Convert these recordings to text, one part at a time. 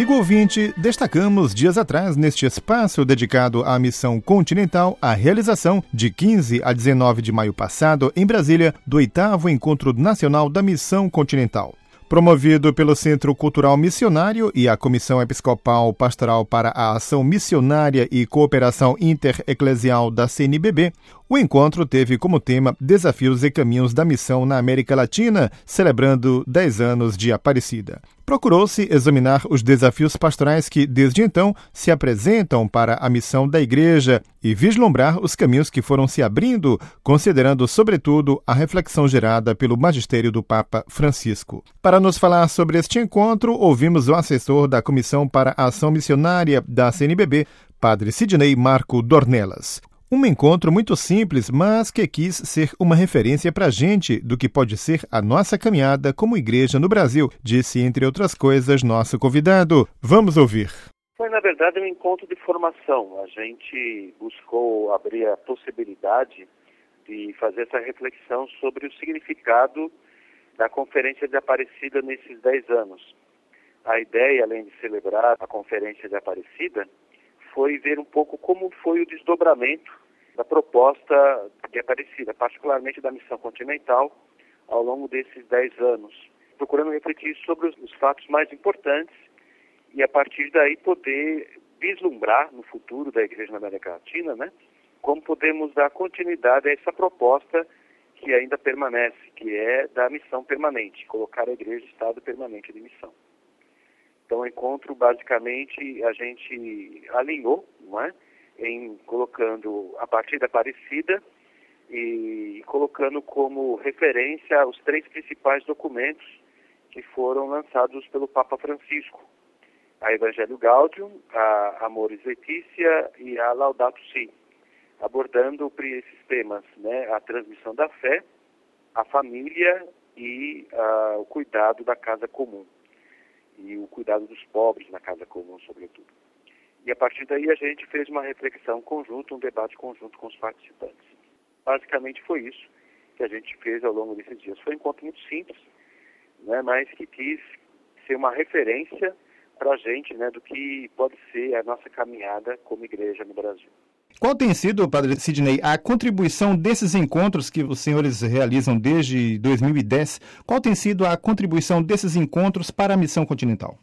Amigo ouvinte, destacamos dias atrás, neste espaço dedicado à Missão Continental, a realização, de 15 a 19 de maio passado, em Brasília, do 8º Encontro Nacional da Missão Continental. Promovido pelo Centro Cultural Missionário e a Comissão Episcopal Pastoral para a Ação Missionária e Cooperação Intereclesial da CNBB, o encontro teve como tema Desafios e Caminhos da Missão na América Latina, celebrando 10 anos de Aparecida. Procurou-se examinar os desafios pastorais que, desde então, se apresentam para a missão da Igreja e vislumbrar os caminhos que foram se abrindo, considerando, sobretudo, a reflexão gerada pelo magistério do Papa Francisco. Para nos falar sobre este encontro, ouvimos o assessor da Comissão para a Ação Missionária da CNBB, Padre Sidney Marco Dornelas. Um encontro muito simples, mas que quis ser uma referência para a gente do que pode ser a nossa caminhada como igreja no Brasil, disse, entre outras coisas, nosso convidado. Vamos ouvir. Foi, na verdade, um encontro de formação. A gente buscou abrir a possibilidade de fazer essa reflexão sobre o significado da Conferência de Aparecida nesses 10 anos. A ideia, além de celebrar a Conferência de Aparecida, foi ver um pouco como foi o desdobramento da proposta de Aparecida, particularmente da Missão Continental, ao longo desses 10 anos, procurando refletir sobre os fatos mais importantes e, a partir daí, poder vislumbrar no futuro da Igreja na América Latina, como podemos dar continuidade a essa proposta que ainda permanece, que é da missão permanente, colocar a Igreja em estado permanente de missão. Então, o encontro, basicamente, a gente alinhou, em colocando a partir da Aparecida e colocando como referência os 3 principais documentos que foram lançados pelo Papa Francisco: a Evangelho Gaudium, a Amoris Laetitia e a Laudato Si, abordando esses temas, a transmissão da fé, a família e o cuidado da casa comum. E o cuidado dos pobres na casa comum, sobretudo. E a partir daí a gente fez uma reflexão conjunta, um debate conjunto com os participantes. Basicamente foi isso que a gente fez ao longo desses dias. Foi um encontro muito simples, mas que quis ser uma referência para a gente, do que pode ser a nossa caminhada como igreja no Brasil. Qual tem sido, Padre Sidney, a contribuição desses encontros que os senhores realizam desde 2010? Qual tem sido a contribuição desses encontros para a Missão Continental?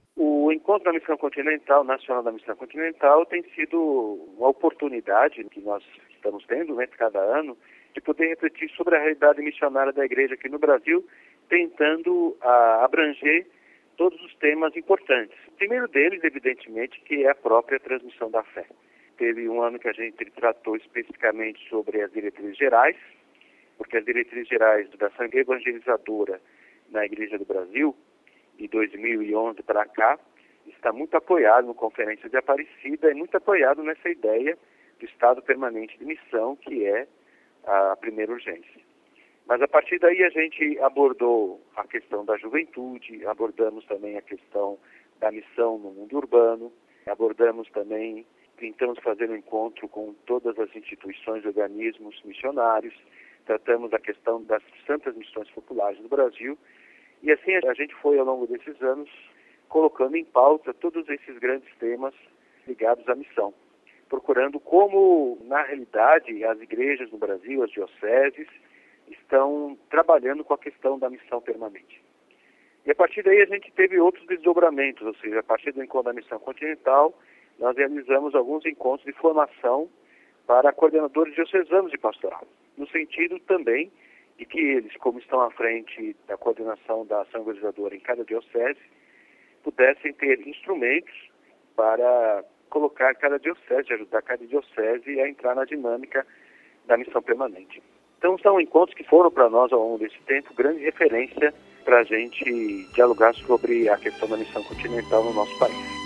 O encontro da Missão Continental, Nacional da Missão Continental, tem sido uma oportunidade que nós estamos tendo, cada ano, de poder refletir sobre a realidade missionária da Igreja aqui no Brasil, tentando abranger todos os temas importantes. O primeiro deles, evidentemente, que é a própria transmissão da fé. Teve um ano que a gente tratou especificamente sobre as diretrizes gerais, porque as diretrizes gerais da ação evangelizadora na Igreja do Brasil, de 2011 para cá, está muito apoiado no Conferência de Aparecida e muito apoiado nessa ideia do Estado Permanente de Missão, que é a primeira urgência. Mas a partir daí a gente abordou a questão da juventude, abordamos também a questão da missão no mundo urbano, abordamos também, tentamos fazer um encontro com todas as instituições e organismos missionários, tratamos a questão das santas missões populares do Brasil, e assim a gente foi ao longo desses anos colocando em pauta todos esses grandes temas ligados à missão, procurando como, na realidade, as igrejas no Brasil, as dioceses, estão trabalhando com a questão da missão permanente. E a partir daí a gente teve outros desdobramentos, ou seja, a partir do encontro da Missão Continental, nós realizamos alguns encontros de formação para coordenadores diocesanos de pastoral, no sentido também de que eles, como estão à frente da coordenação da ação evangelizadora em cada diocese, pudessem ter instrumentos para colocar cada diocese, ajudar cada diocese a entrar na dinâmica da missão permanente. Então são encontros que foram para nós ao longo desse tempo grande referência para a gente dialogar sobre a questão da missão continental no nosso país.